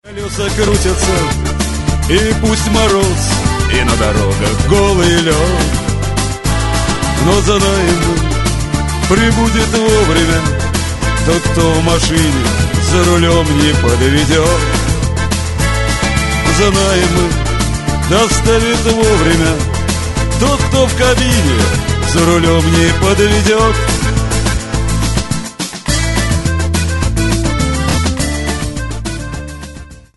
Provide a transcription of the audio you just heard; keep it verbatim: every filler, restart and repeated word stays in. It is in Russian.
Колеса крутятся, и пусть мороз, и на дорогах голый лед, но знаем мы, прибудет вовремя тот, кто в машине за рулем не подведет. Знаем мы, доставит вовремя тот, кто в кабине за рулем не подведет.